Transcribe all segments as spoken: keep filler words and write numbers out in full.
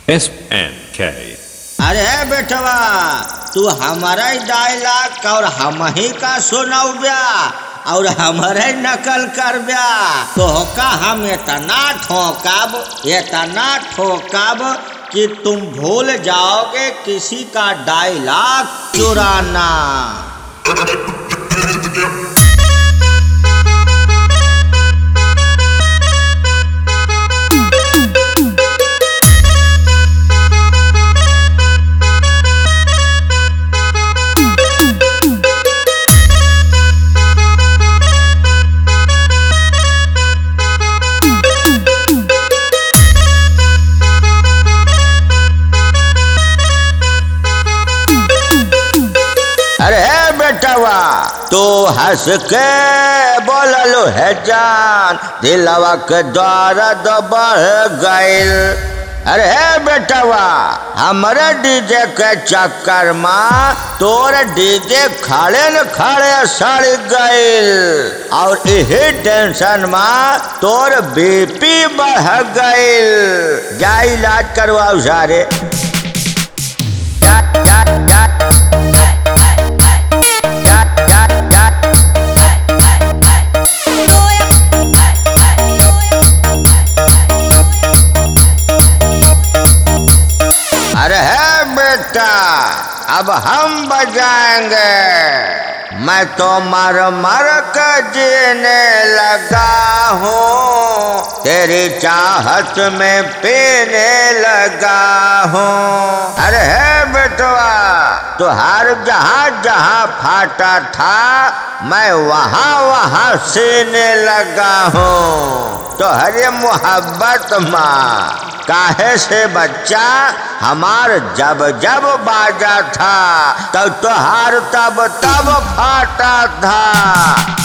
S N के। अरे बेटवा तू हमारा डायलॉग और हम ही का सुनाऊ ब्या और हमारे नकल कर ब्या तो का हम इतना ठोकब इतना ठोकब कि तुम भूल जाओगे किसी का डायलॉग चुराना। अरे बेटवा तो हंस के बोललो है जान दिलवा के दर्द बढ़ गइल। अरे बेटवा हमारे डीजे के चक्कर में तोर डीजे खड़े न खड़े सड़ गइल और यही टेंशन में तोर बीपी बढ़ गइल। जा इलाज करवाओ सारे। जा, जा, जा। अरे है बेटा अब हम बजाएंगे। मैं तो मर मर कर जीने लगा हूँ तेरी चाहत में पीने लगा हूँ। अरे है बेटवा तो हर जहाँ जहाँ फाटा था मैं वहाँ वहाँ सीने लगा हूँ। तो हरे मोहब्बत माँ काहे से बच्चा हमार जब जब बाजा था तब तो तुहार तब तब फाटा था।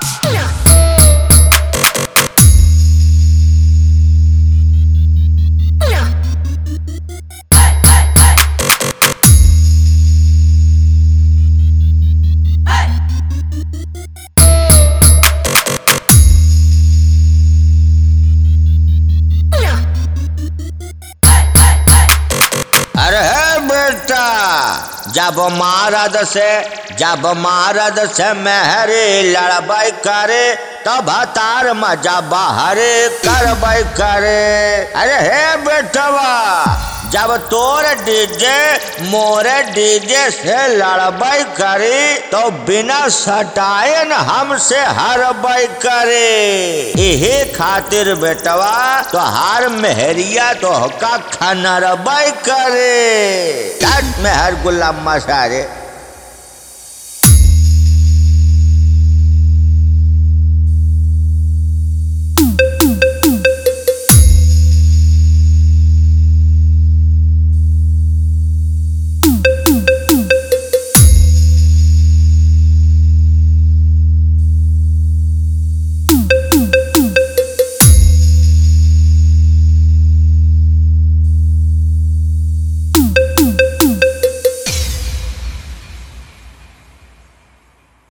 अरे बेटा जब महाराज से जब महाराज से मेहरी लड़बाई करे तब हतार मजा बाहरे करबाई करे। अरे हे बेटवा जब तोर डीजे मोरे डीजे से लड़बाई करी तो बिना सटाए न हमसे हरबाई करे। यही खातिर बेटवा तो हार मेहरिया तो का खनरबाई करे। मेहर गुलाम मसारे।